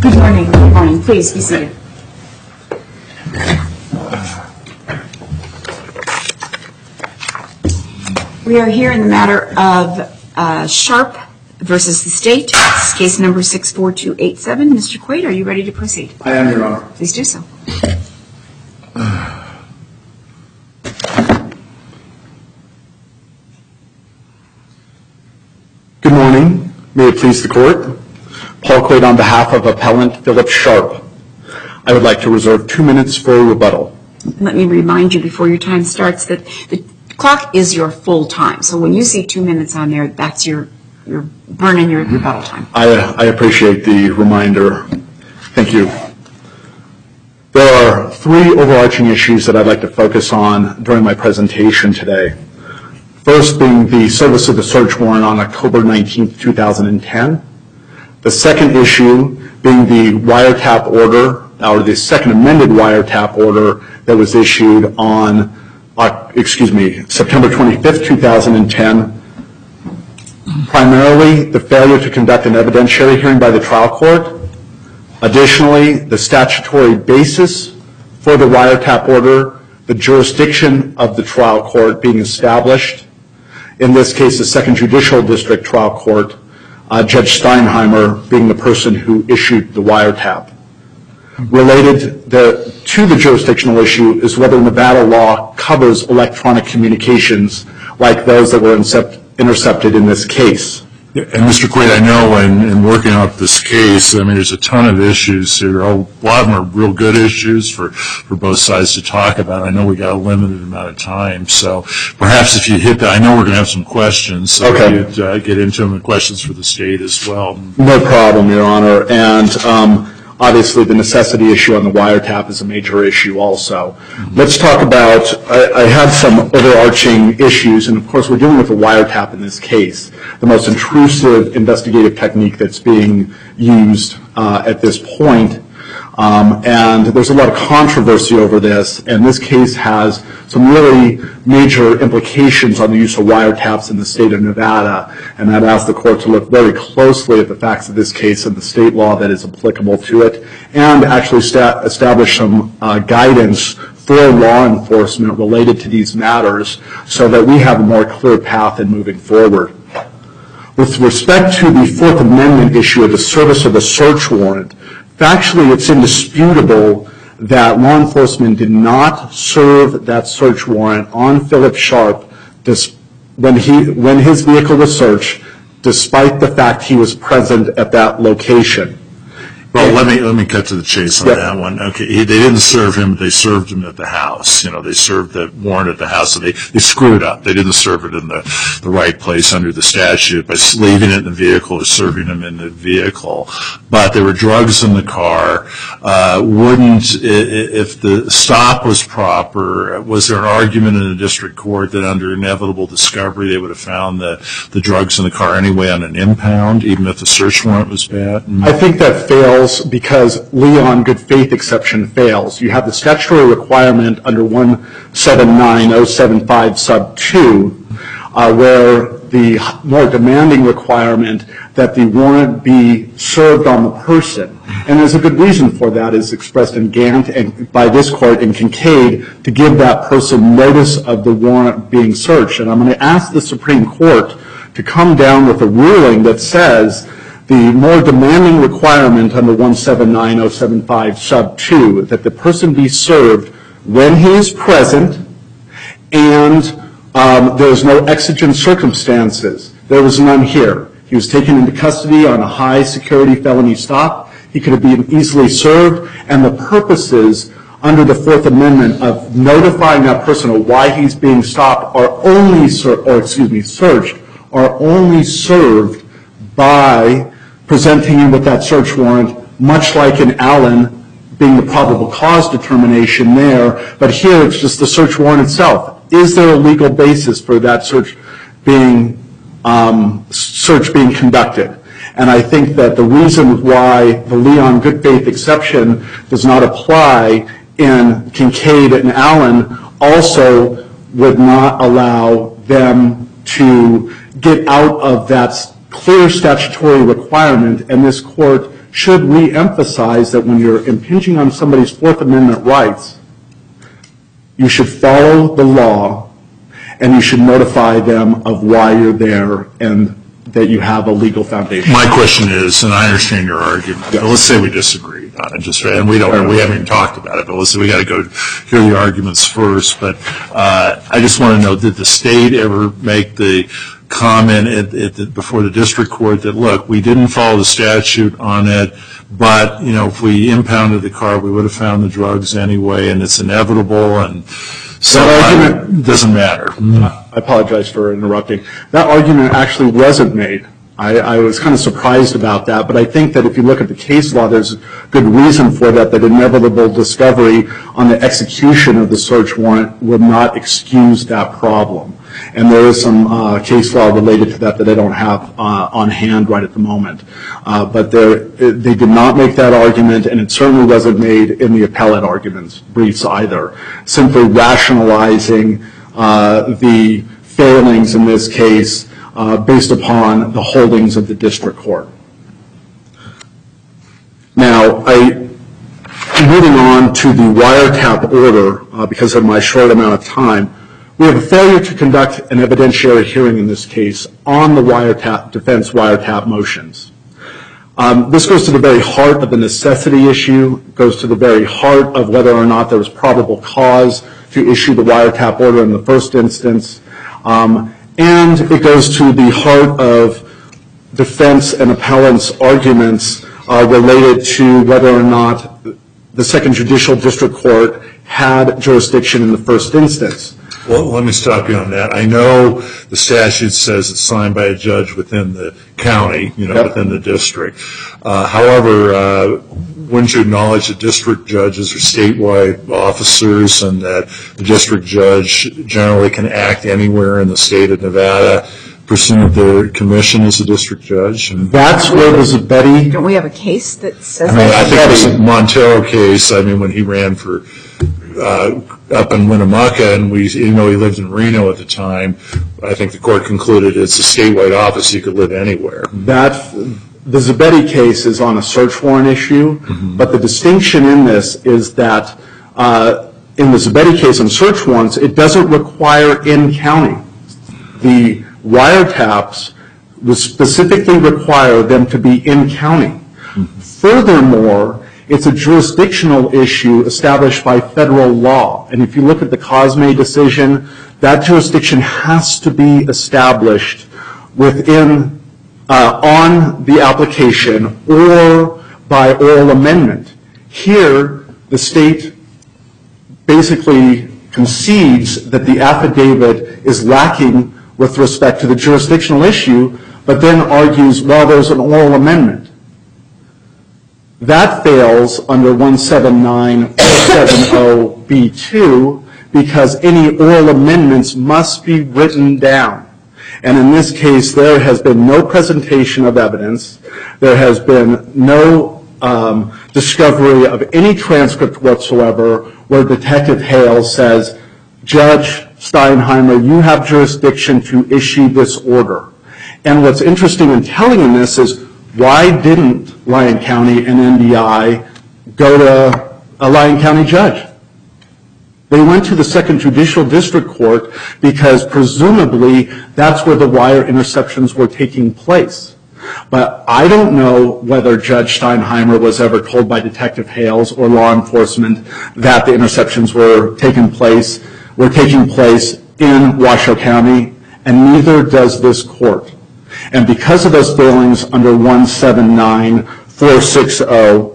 Good morning. Good morning. Please be seated. We are here in the matter of Sharp versus the state. This is case number 64287. Mr. Quaid, are you ready to proceed? I am, Your Honor. Please do so. Good morning. May it please the Court. Paul Quaid on behalf of Appellant Philip Sharp. I would like to reserve 2 minutes for a rebuttal. Let me remind you before your time starts that the clock is your full time. So when you see 2 minutes on there, that's your burning your rebuttal time. I appreciate the reminder. Thank you. There are 3 overarching issues that I'd like to focus on during my presentation today. First being the service of the search warrant on October 19, 2010. The second issue being the wiretap order, or the second amended wiretap order that was issued on, September 25th, 2010. Primarily, the failure to conduct an evidentiary hearing by the trial court. Additionally, the statutory basis for the wiretap order, the jurisdiction of the trial court being established. In this case, the Second Judicial District Trial Court, Judge Steinheimer being the person who issued the wiretap. Related to the jurisdictional issue is whether Nevada law covers electronic communications like those that were intercepted in this case. And Mr. Quaid, I know in working up this case, I mean, there's a ton of issues here. A lot of them are real good issues for both sides to talk about. I know we got a limited amount of time, so perhaps if you hit that, I know we're going to have some questions, so okay. You'd get into them and questions for the state as well. No problem, Your Honor. And obviously, the necessity issue on the wiretap is a major issue also. Mm-hmm. Let's talk about, I have some overarching issues, and of course we're dealing with a wiretap in this case, the most intrusive investigative technique that's being used at this point. And there's a lot of controversy over this, and this case has some really major implications on the use of wiretaps in the state of Nevada, and I'd ask the court to look very closely at the facts of this case and the state law that is applicable to it, and actually establish some guidance for law enforcement related to these matters so that we have a more clear path in moving forward. With respect to the Fourth Amendment issue of the service of the search warrant, factually, it's indisputable that law enforcement did not serve that search warrant on Philip Sharp when his vehicle was searched, despite the fact he was present at that location. Well, let me cut to the chase on that one. Okay, they didn't serve him; they served him at the house. You know, they served the warrant at the house, so they screwed up. They didn't serve it in the right place under the statute by leaving it in the vehicle or serving him in the vehicle. But there were drugs in the car. If the stop was proper, was there an argument in the district court that under inevitable discovery they would have found the drugs in the car anyway on an impound, even if the search warrant was bad? I think that fails because Leon good faith exception fails. You have the statutory requirement under 179075 sub 2 where the more demanding requirement that the warrant be served on the person. And there's a good reason for that is expressed in Gant and by this court in Kincaid to give that person notice of the warrant being searched. And I'm going to ask the Supreme Court to come down with a ruling that says the more demanding requirement under 179075 sub 2 that the person be served when he is present and there's no exigent circumstances. There was none here. He was taken into custody on a high security felony stop. He could have been easily served, and the purposes under the Fourth Amendment of notifying that person of why he's being stopped are only searched are only served by presenting him with that search warrant, much like in Allen being the probable cause determination there. But here it's just the search warrant itself. Is there a legal basis for that search being conducted? And I think that the reason why the Leon good faith exception does not apply in Kincaid and Allen also would not allow them to get out of that clear statutory requirement, and this court should re-emphasize that when you're impinging on somebody's Fourth Amendment rights, you should follow the law and you should notify them of why you're there and that you have a legal foundation. My question is, and I understand your argument, but let's say we disagree on it, and we haven't even talked about it, but let's say we got to go hear the arguments first. But I just want to know, did the state ever make the comment before the district court that, look, we didn't follow the statute on it, but, you know, if we impounded the car, we would have found the drugs anyway, and it's inevitable, and so it doesn't matter. I apologize for interrupting. That argument actually wasn't made. I was kind of surprised about that, but I think that if you look at the case law, there's good reason for that inevitable discovery on the execution of the search warrant would not excuse that problem. And there is some case law related to that I don't have on hand right at the moment. But they did not make that argument, and it certainly wasn't made in the appellate arguments briefs either. Simply rationalizing the failings in this case based upon the holdings of the district court. Now, moving on to the wiretap order, because of my short amount of time, we have a failure to conduct an evidentiary hearing in this case on the defense wiretap motions. This goes to the very heart of the necessity issue, goes to the very heart of whether or not there was probable cause to issue the wiretap order in the first instance, and it goes to the heart of defense and appellant's arguments related to whether or not the Second Judicial District Court had jurisdiction in the first instance. Well, let me stop you on that. I know the statute says it's signed by a judge within the county, within the district. However, wouldn't you acknowledge that district judges are statewide officers and that the district judge generally can act anywhere in the state of Nevada, pursuant to their commission as a district judge? That's where the Zabetti... Don't we have a case that says that? I think it was a Montero case. I mean, when he ran for... up in Winnemucca, and even though he lived in Reno at the time, I think the court concluded it's a statewide office, he could live anywhere. The Zabetti case is on a search warrant issue, but the distinction in this is that in the Zabetti case on search warrants, it doesn't require in-county. The wiretaps specifically require them to be in-county. Furthermore, it's a jurisdictional issue established by federal law. And if you look at the Cosme decision, that jurisdiction has to be established within, on the application or by oral amendment. Here, the state basically concedes that the affidavit is lacking with respect to the jurisdictional issue, but then argues, well, there's an oral amendment. That fails under 179.470B2 because any oral amendments must be written down. And in this case, there has been no presentation of evidence. There has been no discovery of any transcript whatsoever where Detective Hale says, Judge Steinheimer, you have jurisdiction to issue this order. And what's interesting and telling in this is, why didn't Lyon County and NDI go to a Lyon County judge? They went to the Second Judicial District Court because presumably that's where the wire interceptions were taking place. But I don't know whether Judge Steinheimer was ever told by Detective Hales or law enforcement that the interceptions were taking place in Washoe County, and neither does this court. And because of those failings under 179.460,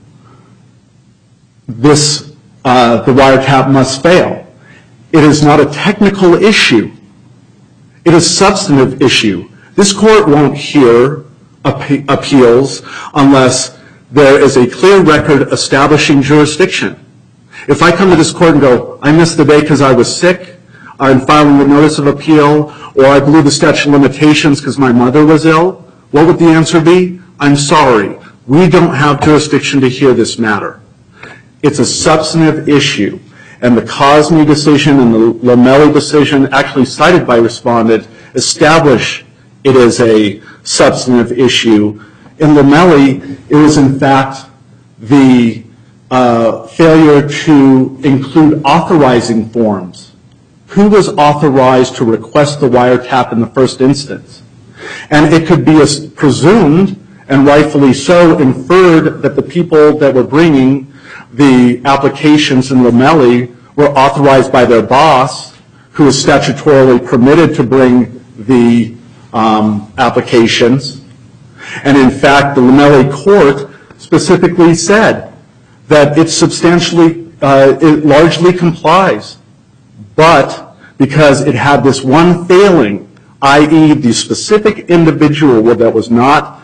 the wiretap must fail. It is not a technical issue. It is a substantive issue. This court won't hear appeals unless there is a clear record establishing jurisdiction. If I come to this court and go, I missed the day because I was sick, I'm filing a notice of appeal, or I blew the statute of limitations because my mother was ill, what would the answer be? I'm sorry. We don't have jurisdiction to hear this matter. It's a substantive issue. And the Cosme decision and the Lamelli decision, actually cited by respondent, establish it as a substantive issue In Lamelli, it was in fact the failure to include authorizing forms. Who was authorized to request the wiretap in the first instance? And it could be presumed, and rightfully so, inferred that the people that were bringing the applications in Lamelli were authorized by their boss, who was statutorily permitted to bring the applications. And in fact, the Lamelli court specifically said that it largely complies, but because it had this one failing, i.e. the specific individual that was not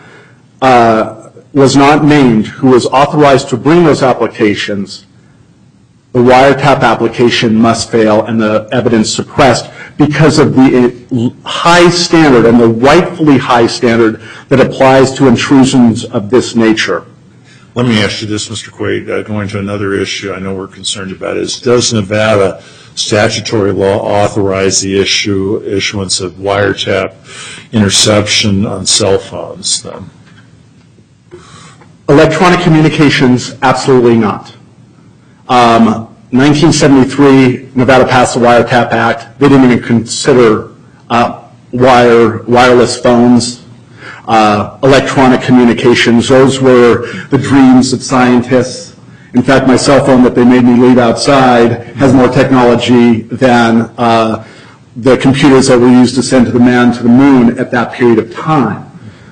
named who was authorized to bring those applications, the wiretap application must fail and the evidence suppressed because of the high standard and the rightfully high standard that applies to intrusions of this nature. Let me ask you this, Mr. Quaid, going to another issue I know we're concerned about is, does Nevada statutory law authorize the issuance of wiretap interception on cell phones then? Electronic communications, absolutely not. 1973, Nevada passed the Wiretap Act. They didn't even consider wireless phones, electronic communications. Those were the dreams of scientists. In fact, my cell phone that they made me leave outside has more technology than the computers that were used to send the man to the moon at that period of time.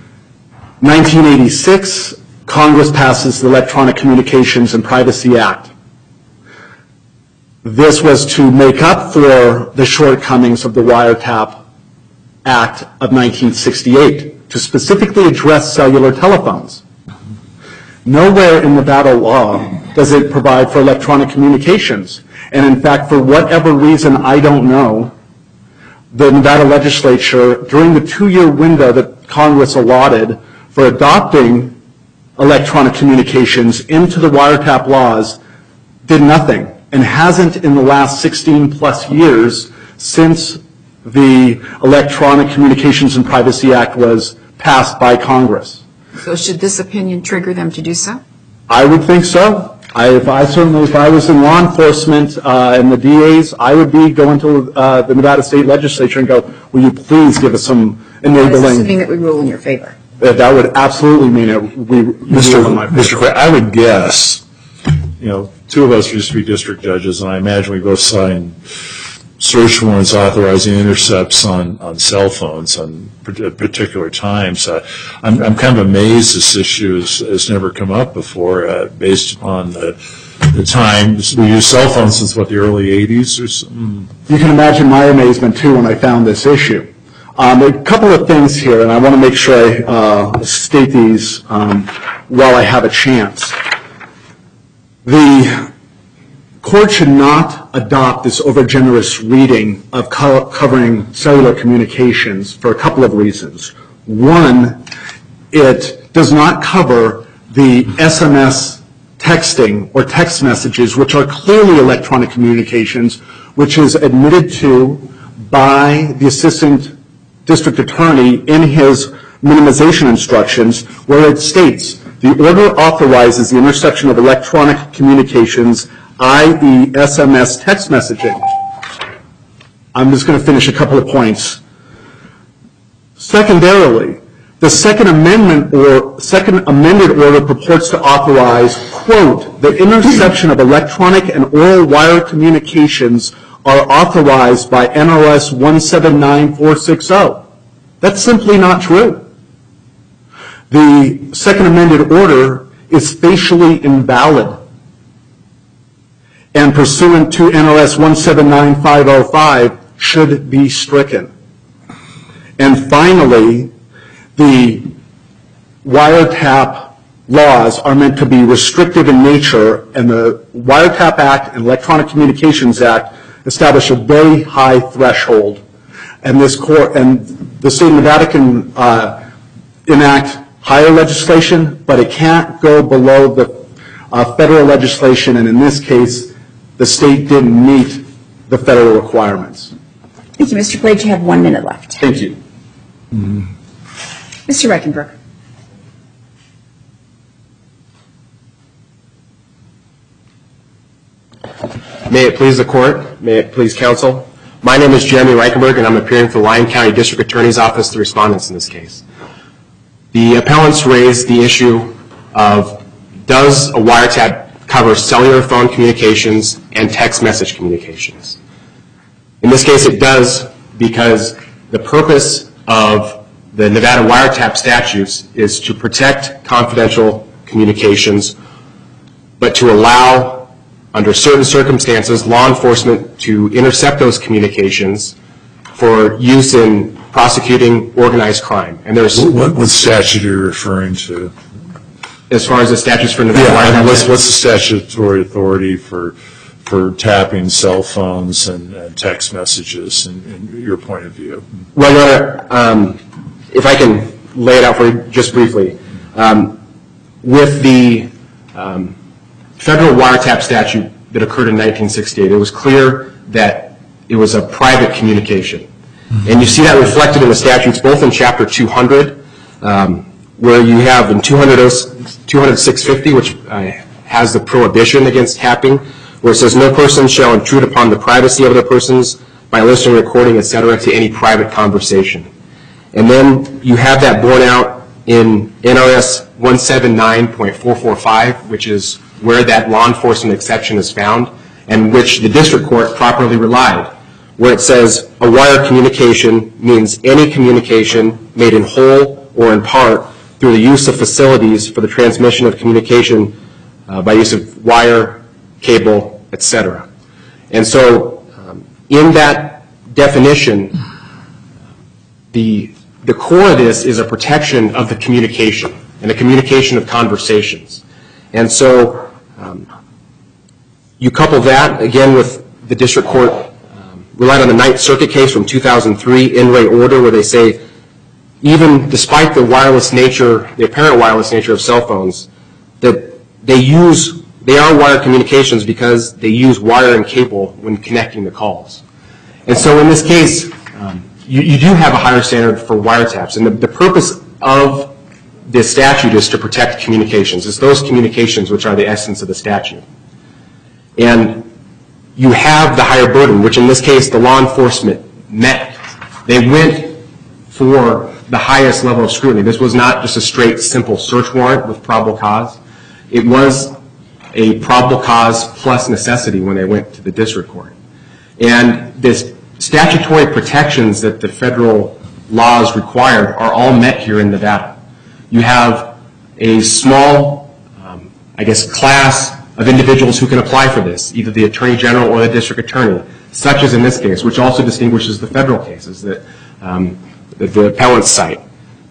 1986, Congress passes the Electronic Communications and Privacy Act. This was to make up for the shortcomings of the Wiretap Act of 1968, to specifically address cellular telephones. Nowhere in Nevada law does it provide for electronic communications. And in fact, for whatever reason I don't know, the Nevada legislature, during the 2-year window that Congress allotted for adopting electronic communications into the wiretap laws, did nothing, and hasn't in the last 16 plus years since the Electronic Communications and Privacy Act was passed by Congress. So should this opinion trigger them to do so? I would think so. If I was in law enforcement and the DAs, I would be going to the Nevada State Legislature and go, will you please give us some enabling. That's assuming that we rule in your favor. That would absolutely mean it. Mr. Quaid, I would guess, two of us used to be district judges, and I imagine we both signed search warrants authorizing intercepts on cell phones on particular times. I'm kind of amazed this issue has never come up before, based upon the times. We use cell phones since, the early 80s or something? You can imagine my amazement, too, when I found this issue. There are a couple of things here, and I want to make sure I state these while I have a chance. The court should not adopt this overgenerous reading of covering cellular communications for a couple of reasons. One, it does not cover the SMS texting or text messages, which are clearly electronic communications, which is admitted to by the assistant district attorney in his minimization instructions, where it states, the order authorizes the interception of electronic communications, i.e. SMS text messaging. I'm just going to finish a couple of points. Secondarily, the second amended order purports to authorize, quote, the interception of electronic and oral wire communications are authorized by NRS 179460. That's simply not true. The second amended order is facially invalid and pursuant to NRS 179505 should be stricken. And finally, the wiretap laws are meant to be restrictive in nature, and the Wiretap Act and Electronic Communications Act establish a very high threshold. And this court and the state of Nevada can enact higher legislation, but it can't go below the federal legislation, and in this case, the state didn't meet the federal requirements. Thank you, Mr. Quaid. You have 1 minute left. Thank you. Mr. Reichenberg. May it please the court, may it please counsel. My name is Jeremy Reichenberg, and I'm appearing for Lyon County District Attorney's Office, the respondents in this case. The appellants raised the issue of, does a wiretap cover cellular phone communications and text message communications? In this case, it does, because the purpose of the Nevada wiretap statutes is to protect confidential communications, but to allow, under certain circumstances, law enforcement to intercept those communications for use in prosecuting organized crime. And there's What statute are you referring to? As far as the statutes for Nevada wiretap. What's the statutory authority for tapping cell phones and text messages in your point of view? Well, Your Honor, if I can lay it out for you just briefly. With the federal wiretap statute that occurred in 1968, it was clear that it was a private communication. And you see that reflected in the statutes, both in Chapter 200, where you have in 200-650, which has the prohibition against tapping, where it says, no person shall intrude upon the privacy of other persons by listening, recording, etc., to any private conversation. And then you have that borne out in NRS 179.445, which is where that law enforcement exception is found, and which the district court properly relied, where it says a wire communication means any communication made in whole or in part through the use of facilities for the transmission of communication by use of wire, cable, etc. And so in that definition, the core of this is a protection of the communication and the communication of conversations. And so you couple that, again, with the district court relied on the Ninth Circuit case from 2003, in re order, where they say, even despite the wireless nature, the apparent wireless nature of cell phones, that they are wire communications because they use wire and cable when connecting the calls. And so in this case, you do have a higher standard for wiretaps. And the purpose of this statute is to protect communications. It's those communications which are the essence of the statute. And you have the higher burden, which in this case the law enforcement met. They went for the highest level of scrutiny. This was not just a straight, simple search warrant with probable cause. It was a probable cause plus necessity when they went to the district court. And this statutory protections that the federal laws require are all met here in Nevada. You have a small, class of individuals who can apply for this, either the Attorney General or the District Attorney, such as in this case, which also distinguishes the federal cases that the appellants cite.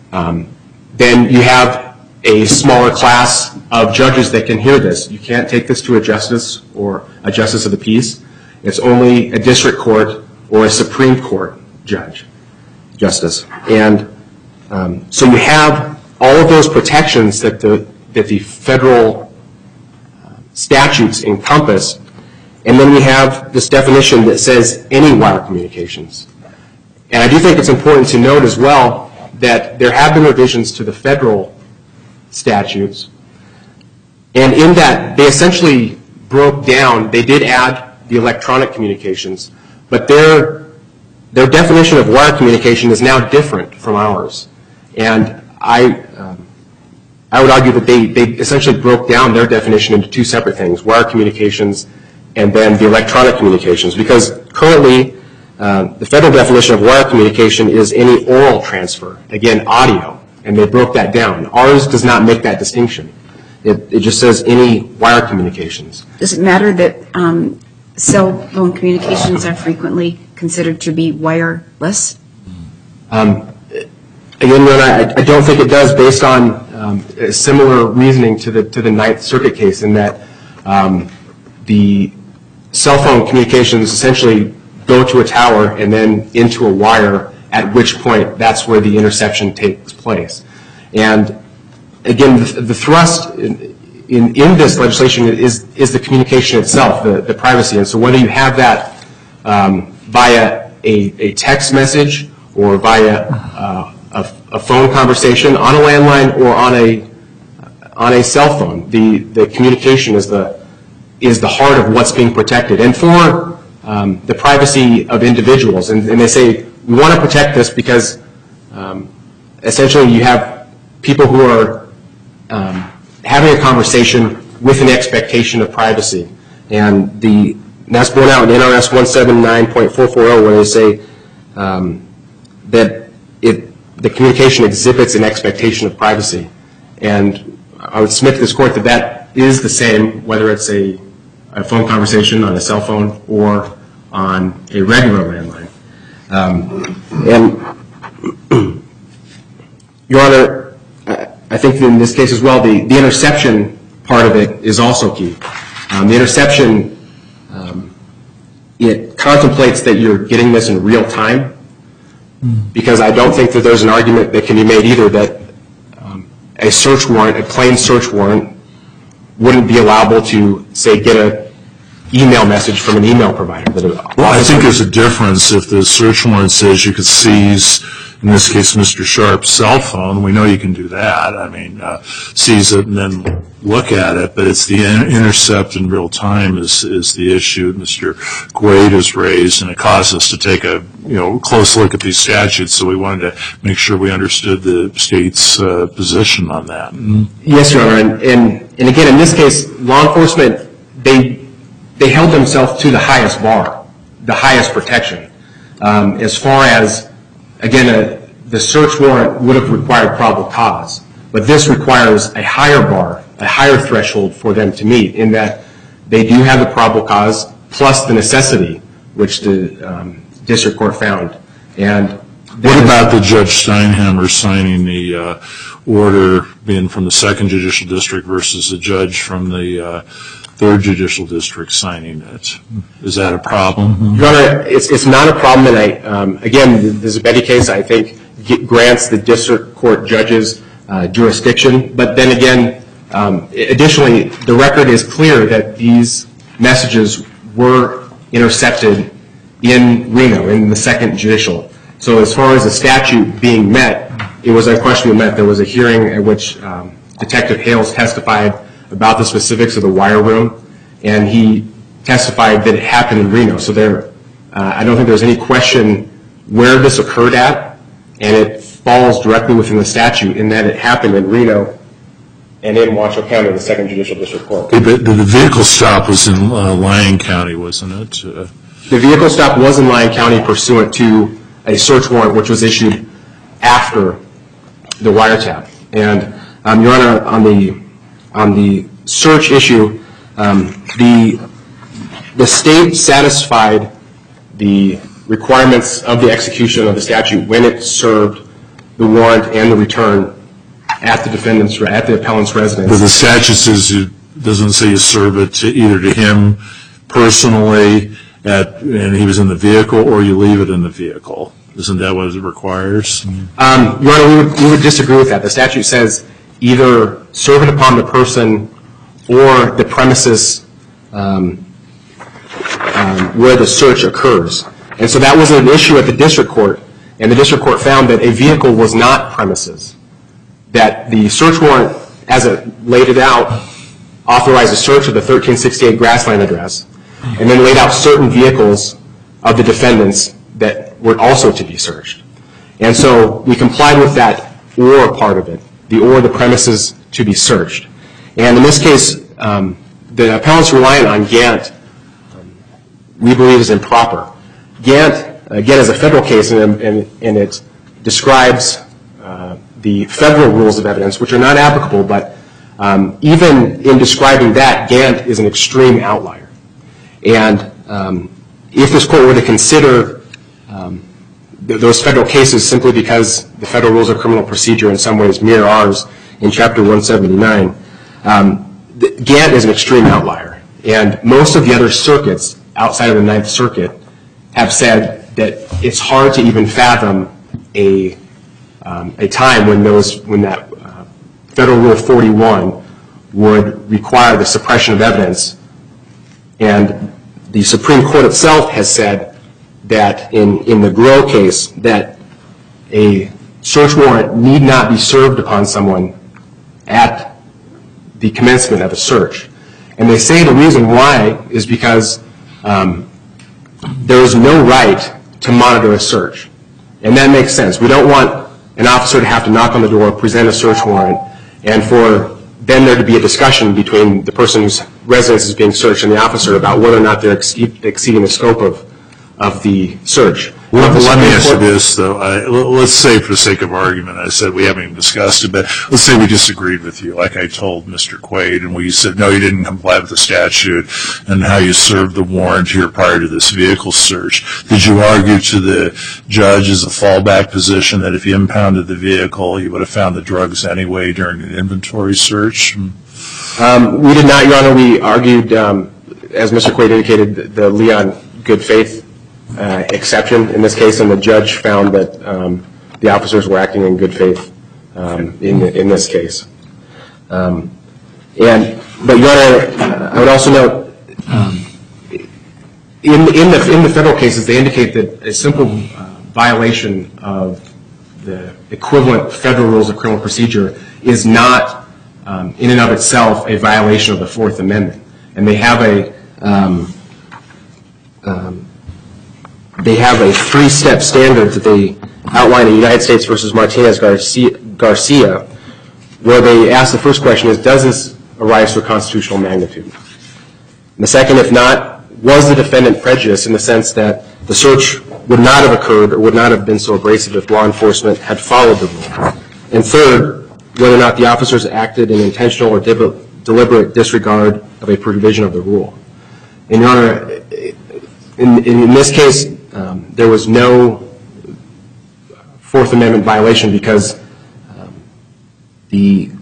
Then you have a smaller class of judges that can hear this. You can't take this to a justice or a justice of the peace. It's only a district court or a Supreme Court justice. And so you have all of those protections that the federal statutes encompass, and then we have this definition that says any wire communications. And I do think it's important to note as well that there have been revisions to the federal statutes, and in that they essentially broke down, they did add the electronic communications, but their definition of wire communication is now different from ours. And I would argue that they essentially broke down their definition into two separate things, wire communications and then the electronic communications, because currently the federal definition of wire communication is any oral transfer, again, audio, and they broke that down. Ours does not make that distinction. It just says any wire communications. Does it matter that cell phone communications are frequently considered to be wireless? Again, I don't think it does, based on similar reasoning to the Ninth Circuit case, in that the cell phone communications essentially go to a tower and then into a wire, at which point that's where the interception takes place. And again, the thrust in this legislation is the communication itself, the privacy. And so whether you have that via a text message or via a phone conversation on a landline or on a cell phone, the communication is the is the heart of what's being protected, and for the privacy of individuals. And they say, we want to protect this because essentially you have people who are having a conversation with an expectation of privacy. And that's borne out in NRS 179.440, where they say that the communication exhibits an expectation of privacy. And I would submit to this court that that is the same, whether it's a phone conversation on a cell phone or on a regular landline. And Your Honor, I think in this case as well, the interception part of it is also key. The interception, it contemplates that you're getting this in real time, because I don't think that there's an argument that can be made either that a search warrant, a plain search warrant, wouldn't be allowable to, say, get an email message from an email provider. Well, I think there's a difference if the search warrant says you could seize, in this case, Mr. Sharp's cell phone. We know you can do that. I mean, seize it and then look at it, but it's the intercept in real time is the issue Mr. Quaid has raised, and it caused us to take a close look at these statutes, so we wanted to make sure we understood the state's position on that. Yes, Your Honor, and again, in this case, law enforcement, they held themselves to the highest bar, the highest protection. As far as, again, the search warrant would have required probable cause, but this requires a higher bar, a higher threshold for them to meet, in that they do have the probable cause plus the necessity, which the district court found. And what about the Judge Steinhammer signing the order being from the 2nd Judicial District versus a judge from the 3rd Judicial District signing it? Is that a problem? Your Honor, it's not a problem, and again, the Zabetti case, I think, grants the district court judges jurisdiction, but then again, additionally, the record is clear that these messages were intercepted in Reno, in the 2nd Judicial. So as far as the statute being met, it was unquestionably met. There was a hearing at which Detective Hales testified about the specifics of the wire room, and he testified that it happened in Reno. So I don't think there's any question where this occurred at, and it falls directly within the statute in that it happened in Reno and in Washoe County, the 2nd Judicial District Court. The vehicle stop was in Lyon County, wasn't it? The vehicle stop was in Lyon County pursuant to a search warrant which was issued after the wiretap. And, Your Honor, on the search issue, the state satisfied the requirements of the execution of the statute when it served the warrant and the return at the appellant's residence. But the statute says doesn't say you serve it either to him personally and he was in the vehicle, or you leave it in the vehicle. Isn't that what it requires? Your Honor, we would disagree with that. The statute says either serve it upon the person or the premises where the search occurs. And so that was an issue at the district court, and the district court found that a vehicle was not premises, that the search warrant, as it laid it out, authorized a search of the 1368 Grassland address, and then laid out certain vehicles of the defendants that were also to be searched. And so we complied with that or part of it, the premises to be searched. And in this case, the appellant's reliant on Gantt, we believe, is improper. Gantt, again, is a federal case, and it describes the federal rules of evidence, which are not applicable, but even in describing that, Gantt is an extreme outlier. And if this court were to consider those federal cases simply because the federal rules of criminal procedure in some ways mirror ours in Chapter 179, Gantt is an extreme outlier. And most of the other circuits outside of the Ninth Circuit have said that it's hard to even fathom a time when that Federal Rule 41 would require the suppression of evidence. And the Supreme Court itself has said that in the Groh case that a search warrant need not be served upon someone at the commencement of a search. And they say the reason why is because there is no right to monitor a search. And that makes sense. We don't want an officer to have to knock on the door, present a search warrant, and for then there to be a discussion between the person whose residence is being searched and the officer about whether or not they're exceeding the scope of the search. Let me ask you this, though. Let's say, for the sake of argument, I said we haven't even discussed it, but let's say we disagreed with you, like I told Mr. Quaid, and we said, no, you didn't comply with the statute and how you served the warrant here prior to this vehicle search. Did you argue to the judge as a fallback position that if you impounded the vehicle, you would have found the drugs anyway during an inventory search? We did not, Your Honor. We argued, as Mr. Quaid indicated, the Leon good faith exception in this case, and the judge found that the officers were acting in good faith in this case. But Your Honor, I would also note, in the federal cases, they indicate that a simple violation of the equivalent federal rules of criminal procedure is not, in and of itself, a violation of the Fourth Amendment. And they have a three-step standard that they outline in United States versus Martinez Garcia, where they ask the first question is, does this arise to a constitutional magnitude? And the second, if not, was the defendant prejudiced in the sense that the search would not have occurred or would not have been so abrasive if law enforcement had followed the rule? And third, whether or not the officers acted in intentional or deliberate disregard of a provision of the rule. And Your Honor, in this case, there was no Fourth Amendment violation because the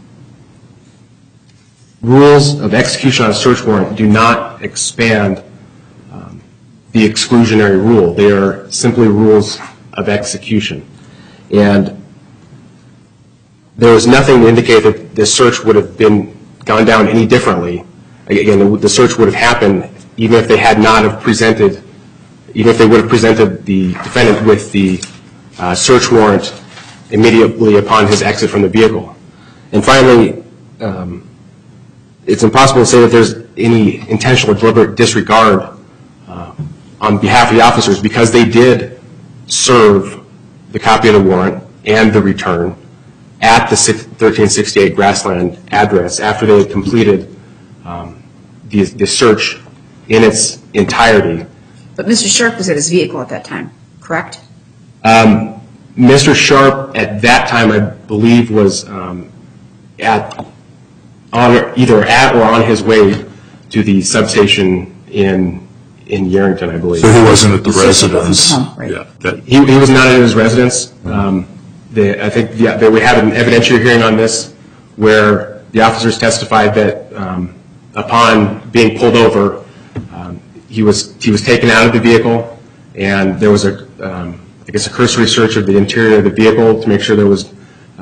rules of execution on a search warrant do not expand the exclusionary rule. They are simply rules of execution. And there was nothing to indicate that this search would have gone down any differently. Again, the search would have happened even if they had not have presented, even if they would have presented the defendant with the search warrant immediately upon his exit from the vehicle. And finally, it's impossible to say that there's any intentional or deliberate disregard on behalf of the officers because they did serve the copy of the warrant and the return at the 1368 Grassland address after they had completed the search in its entirety. But Mr. Sharp was at his vehicle at that time, correct? Mr. Sharp at that time, I believe, was either at or on his way to the substation in Yerington, I believe. So he wasn't at the residence. Right. Yeah, he was not at his residence. I think that we had an evidentiary hearing on this where the officers testified that upon being pulled over, he was taken out of the vehicle, and there was a cursory search of the interior of the vehicle to make sure there was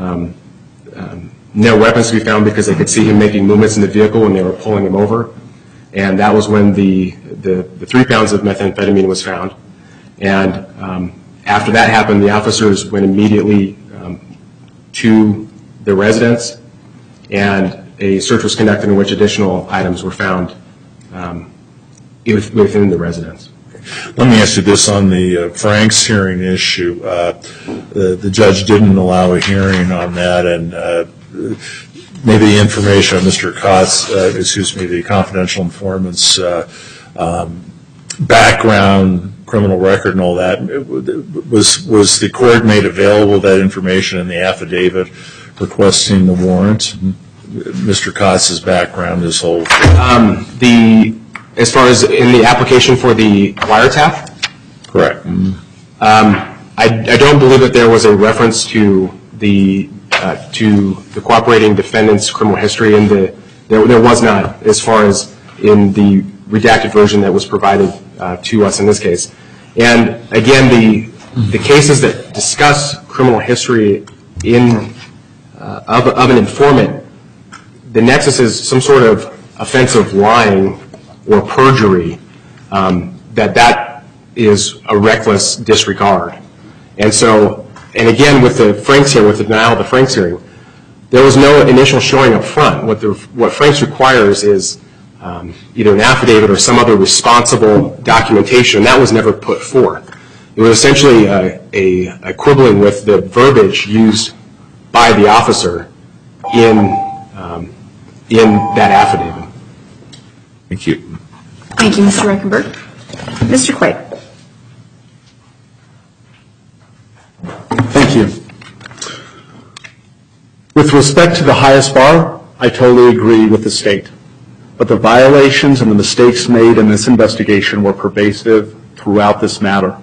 no weapons to be found because they could see him making movements in the vehicle when they were pulling him over. And that was when the 3 pounds of methamphetamine was found. And after that happened, the officers went immediately to the residence, and a search was conducted in which additional items were found within the residence. Let me ask you this on the Frank's hearing issue. The judge didn't allow a hearing on that, and maybe the information on Mr. Kotz, the confidential informant's background, criminal record and all that, was the court made available that information in the affidavit requesting the warrant? Mr. Kotz's background, his whole... As far as in the application for the wiretap? Correct. I don't believe that there was a reference to the cooperating defendant's criminal history, and there was not, as far as in the redacted version that was provided to us in this case. And again, the cases that discuss criminal history of an informant, the nexus is some sort of offensive lying or perjury, that is a reckless disregard. And so, and again, with the Franks here, with the denial of the Franks hearing, there was no initial showing up front. What Franks requires is either an affidavit or some other responsible documentation. That was never put forth. It was essentially a quibbling with the verbiage used by the officer in that affidavit. Thank you. Thank you, Mr. Reichenberg. Mr. Quaid. Thank you. With respect to the highest bar, I totally agree with the state. But the violations and the mistakes made in this investigation were pervasive throughout this matter.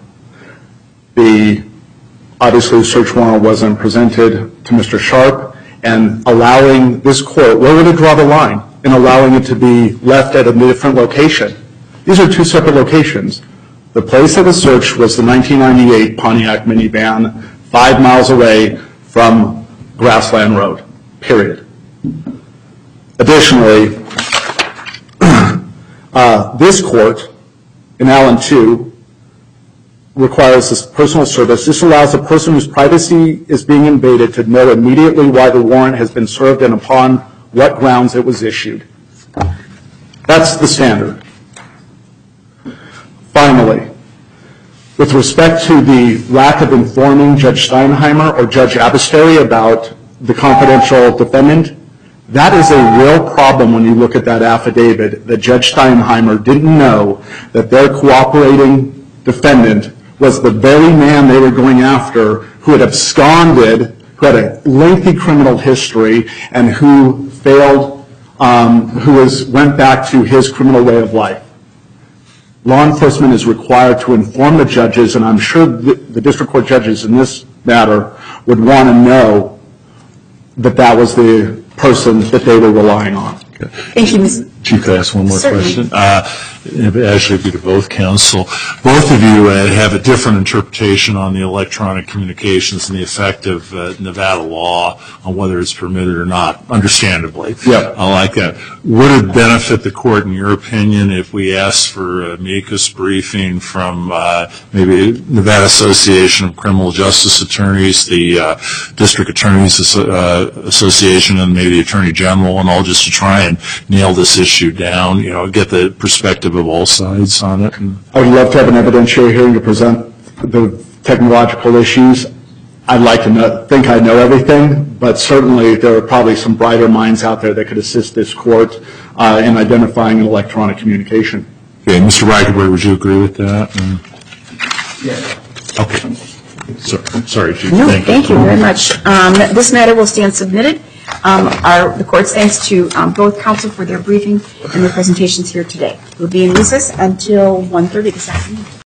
Obviously, the search warrant wasn't presented to Mr. Sharp, and allowing this court, where would it draw the line in allowing it to be left at a different location? These are two separate locations. The place that was searched was the 1998 Pontiac minivan 5 miles away from Grassland Road, period. Additionally, this court in Allen 2 requires this personal service. This allows a person whose privacy is being invaded to know immediately why the warrant has been served and upon what grounds it was issued. That's the standard. Finally, with respect to the lack of informing Judge Steinheimer or Judge Abasteri about the confidential defendant, that is a real problem when you look at that affidavit, that Judge Steinheimer didn't know that their cooperating defendant was the very man they were going after, who had absconded, who had a lengthy criminal history, and who failed, went back to his criminal way of life. Law enforcement is required to inform the judges, and I'm sure the district court judges in this matter would want to know that that was the person that they were relying on. Thank you, Ms. Chief, could I ask one more Certainly. question? Actually, it'd be to both counsel. Both of you have a different interpretation on the electronic communications and the effect of Nevada law on whether it's permitted or not, understandably. Yep. I like that. Would it benefit the court, in your opinion, if we asked for a amicus briefing from maybe Nevada Association of Criminal Justice Attorneys, the District Attorneys Association, and maybe the Attorney General, and all, just to try and nail this issue down, get the perspective of all sides on it? I would love to have an evidentiary hearing to present the technological issues. I'd like to think I know everything, but certainly there are probably some brighter minds out there that could assist this court in identifying an electronic communication. Okay, Mr. Reichenberg, would you agree with that? Yes. Okay. Sorry, Chief. No, thank you very much. This matter will stand submitted. The court's thanks to both counsel for their briefing and their presentations here today. We'll be in recess until 1:30 this afternoon.